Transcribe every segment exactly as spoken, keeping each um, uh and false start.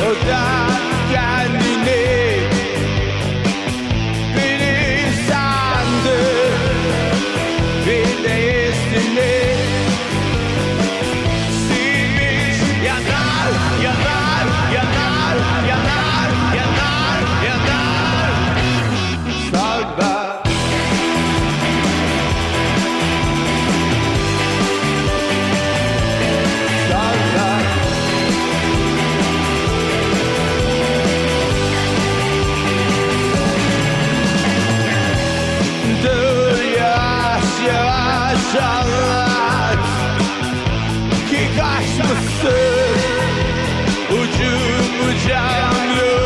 O da kendini biri sandı, bir de üstüne silmiş. Yanar, yanar, yanar, yanar, yanar, yanar. Sarda anlat ki kaçmışsın ucum bucağımlı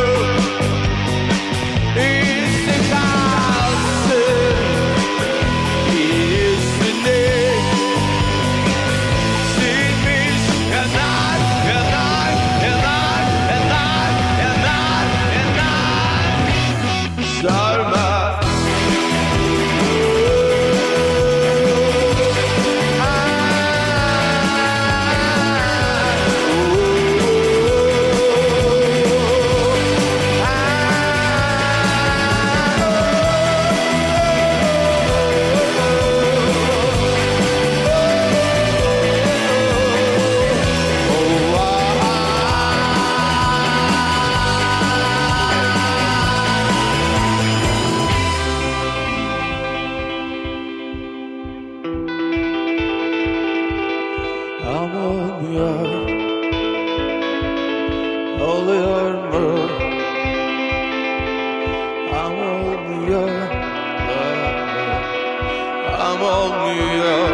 izin kalsın üstüne silmiş. Yanar, yanar, yanar, yanar, yanar, yanar. Sarma ama olmuyor, oluyor mu? Ama olmuyor, ama olmuyor.